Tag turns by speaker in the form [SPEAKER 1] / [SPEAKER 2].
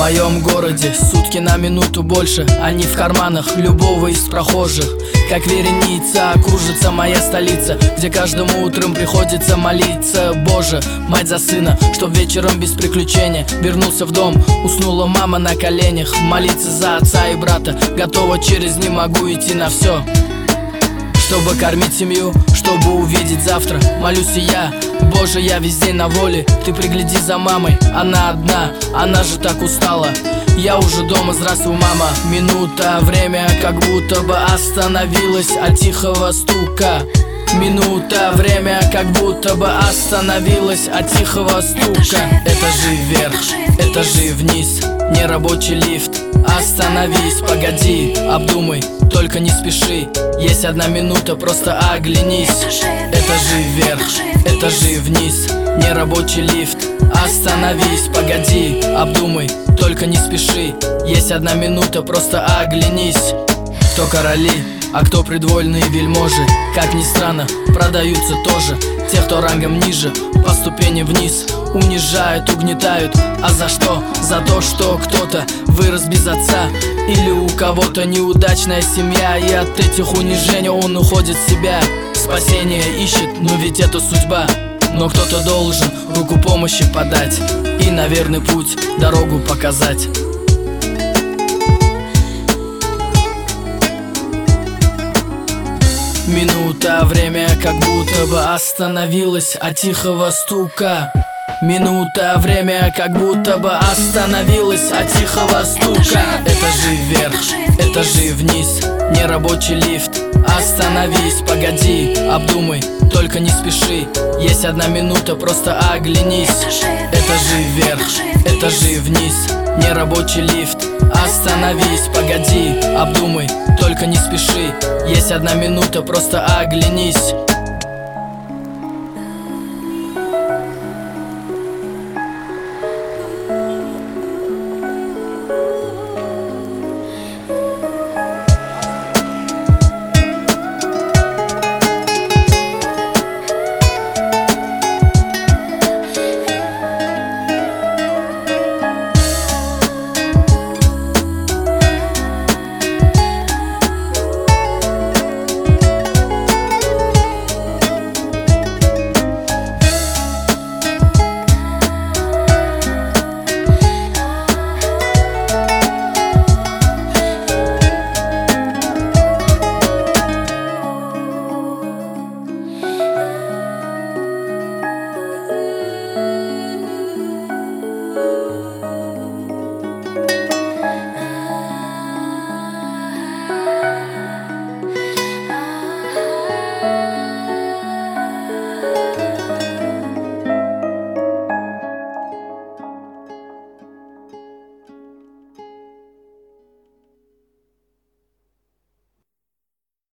[SPEAKER 1] моем городе сутки на минуту больше. Они в карманах любого из прохожих. Как вереница кружится моя столица, где каждым утром приходится молиться. Боже, мать за сына, чтоб вечером без приключения вернулся в дом. Уснула мама на коленях, молиться за отца и брата. Готова через «не могу» идти на все, чтобы кормить семью, чтобы увидеть завтра. Молюсь и я, Боже, я весь день на воле. Ты пригляди за мамой, она одна, она же так устала. Я уже дома, здравствуй, мама. Минута, время как будто бы остановилось от тихого стука. Минута, время как будто бы остановилось от тихого стука. Этажи вверх, этажи вниз, нерабочий лифт. Остановись, погоди, обдумай, только не спеши. Есть 1 минута, просто оглянись. Этажи вверх, этажи вниз, нерабочий лифт. Остановись, погоди, обдумай, только не спеши. Есть 1 минута, просто оглянись. Кто короли, а кто придворные вельможи? Как ни странно, продаются тоже. Те, кто рангом ниже, по ступени вниз, унижают, угнетают. А за что? За то, что кто-то вырос без отца, или у кого-то неудачная семья, и от этих унижений он уходит в себя. Спасение ищет, но ведь это судьба. Но кто-то должен руку помощи подать и на верный путь дорогу показать. Минута, время как будто бы остановилось от тихого стука. Минута, время как будто бы остановилось от тихого стука. Этажи вверх, этажи вниз, нерабочий лифт. Остановись, погоди, обдумай, только не спеши. Есть 1 минута, просто оглянись. Этажи вверх, этажи вниз, нерабочий лифт. Остановись, погоди, обдумай, только не спеши. Есть 1 минута, просто оглянись.